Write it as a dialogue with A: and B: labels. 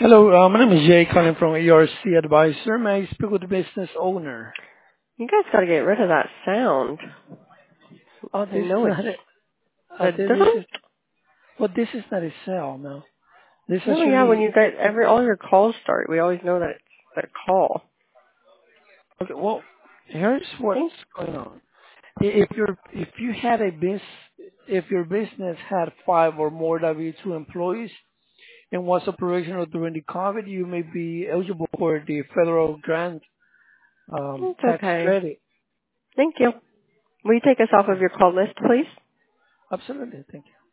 A: Hello, my name is Jay calling from ERC Advisor. May I speak with the business owner?
B: You guys got to get rid of that sound.
A: Oh,
B: I
A: this is
B: know it's
A: not a,
B: that
A: this
B: doesn't.
A: is, well, this is not a cell, no. This
B: No, yeah. When
A: actually,
B: you get all your calls start, we always know that it's that call.
A: okay, well, here's what's
B: Think.
A: going on. If you had if your business had 5 or more W-2 employees and was operational during the COVID, you may be eligible for the federal grant,
B: It's
A: tax
B: okay.
A: credit.
B: Thank you. Will you take us off of
A: Yeah,
B: your call list, please?
A: absolutely. Thank you.